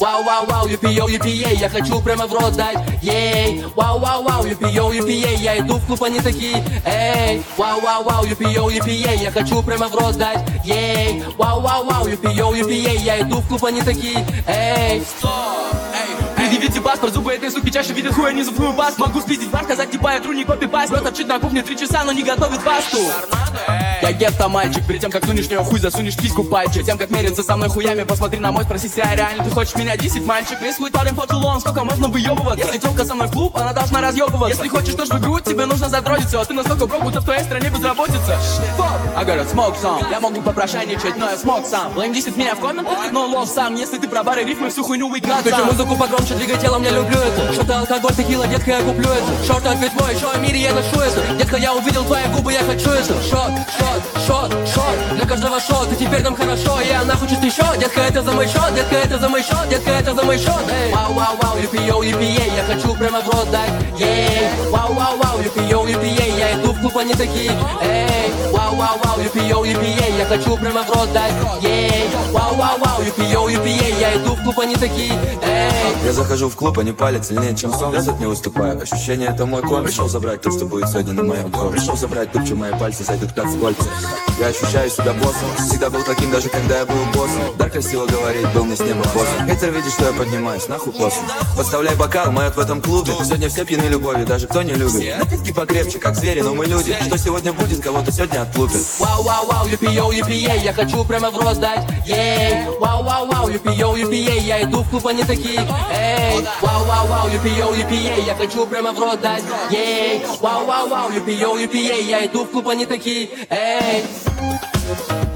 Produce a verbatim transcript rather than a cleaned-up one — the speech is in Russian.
Вау, вау, вау, юпи-йоу, юпи-ей, я хочу прямо в рот дать, ей. Вау, вау, вау, юпи-йоу, юпи-ей, я иду в клуб, они такие, эй. Вау, вау, вау, юпи-йоу, юпи-ей, я хочу прямо в рот дать, ей. Вау, вау, вау, юпи-йоу, юпи-ей, я иду в клуб, они такие, эй. Предъявите паспорт, зубы этой суки чаще видят хуй, не зубную паст. Могу спиздить бар, сказать типа я тру, не копи-паст. Брат торчит на кухне три часа, но не готовит пасту. Я гетто мальчик, перед тем как сунешь в неё хуй, засунешь письку пальчик. Тем как мериться со мной хуями, посмотри на мой, спроси себя реально. Ты хочешь меня десять, мальчик? Весь хуй парень for too long, сколько можно выёбываться? Если тёлка со мной в клуб, она должна разъёбываться. Если хочешь тоже в грудь, тебе нужно задротиться. А ты настолько брок, будто в твоей стране безработица. I got a smoke song. Я могу попрошайничать, но я смог сам. Блейм десять меня в комментах, но лов сам. Если ты про бары, рифмы, всю хуйню выкат сам. Включи музыку погромче, двигай телом, я люблю это. Что-то алкоголь, текила, детка, я куплю это. Шорт, ответь мой, еще о мире я ношу это. Детка, я увидел твои губы, я хочу это. Шот, шот, шот, шот. Для каждого шот, и теперь нам хорошо. И она хочет еще. Детка, это за мой счет, детка, это за мой счет, детка, это за мой счет. Вау, вау, вау, юпи-йоу, юпи-ей, я хочу прямо в рот дать, ей. Вау, вау, вау, юпи-йоу, юпи-ей, я иду в клуб, они такие, эй. Вау, вау, вау, юпи-йоу, юпи-ей, я хочу прямо в рот дать, ей. Вау, вау, вау, юпи-йоу, юпи-ей, я иду в клуб, они такие, эй. Я захожу в клуб, они палят сильнее, чем сон. Этот не выступаю, ощущение это мой кон. Пришел забрать то, что будет сегодня на моем дворе. Пришел забрать то, что мои пальцы зайдут как в кольца. Я ощущаю себя боссом, всегда был таким, даже когда я был боссом. Да, красиво говорить, был мне с неба боссом. Хейтер видит, что я поднимаюсь, нахуй косом. Подставляй бокал, мы в этом клубе. Сегодня все пьяны любовью, даже кто не любит. Напитки покрепче, как звери, но мы люди. Что сегодня будет, кого-то сегодня отлупит. Вау, вау, вау, юпи-йоу, юпи-ей, я хочу прямо в рот дать, ей. Вау, вау, вау, юпи-йоу, юпи-ей, я иду в клуб, они такие, эй. Вау, вау, вау, юпи-йоу, юпи-ей, я хочу прямо в рот дать, ей. Вау, вау, вау, юпи-йоу, юпи-ей, я иду в клуб, они такие, эй.